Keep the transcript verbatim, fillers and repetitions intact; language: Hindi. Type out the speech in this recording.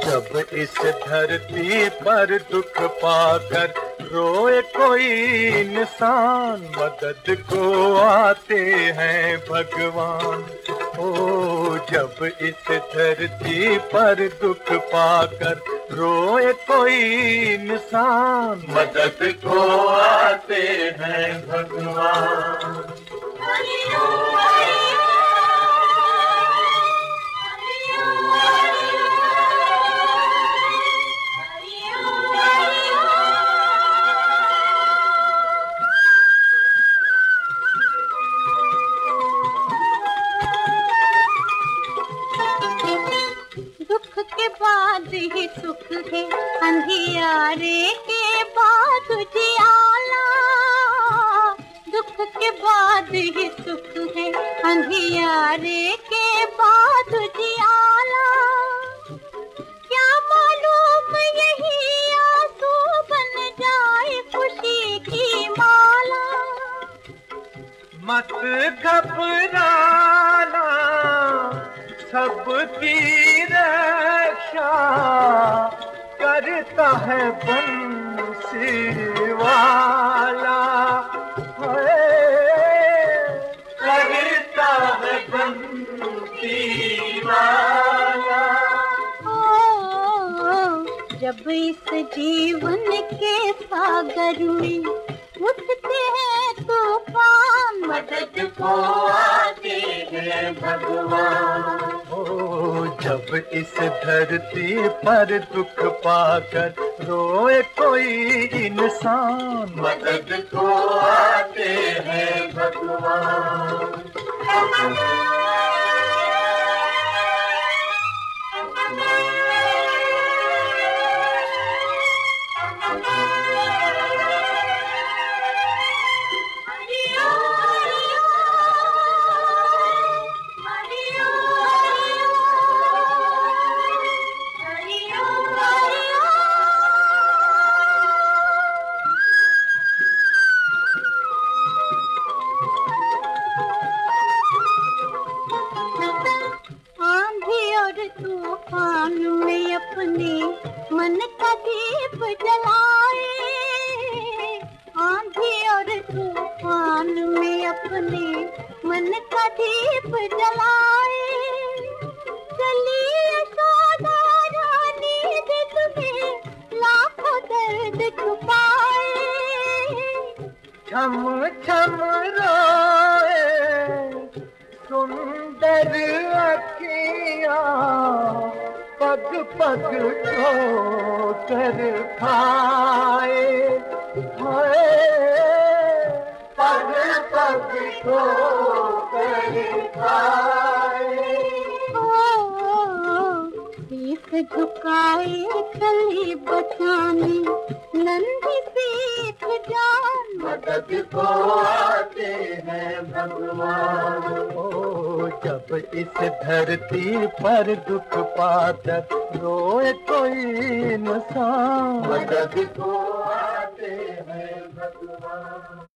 जब इस धरती पर दुख पाकर रोए कोई इंसान, मदद को आते हैं भगवान। ओ जब इस धरती पर दुख पाकर रोए कोई इंसान, मदद को आते हैं भगवान। दुख के बाद ही सुख है, अंधियारे के बाद उजियाला। दुख के बाद ही सुख है, अंधियारे के बाद उजियाला। क्या मालूम यही आंसू बन जाए खुशी की माला। मत घबराना, सबकी रक्षा करता है बंसी वाला। करता है बंसी वाला। ओ, जब इस जीवन के सागर में उठते हैं तूफान, मदद को आते हैं भगवान। ओ जब इस धरती पर दुख पाकर रोए कोई इंसान, मदद को आते हैं भगवान। तूफान में अपने मन का दीप जलाए। आंधी और तूफान में अपने मन का दीप जलाए। चलिए यशोदा रानी दिल में लाखों दर्द छुपाए। छम छम रोए सुंदर अखियाँ, पग पग ठोकर खाए। पग पग ठोकर खाए। शीश झुकाए कली बचाने नन्ही सीख जान, मदद को आते हैं भगवान। ओ जब इस धरती पर दुख पाकर रोए कोई इंसान, मदद को आते हैं भगवान।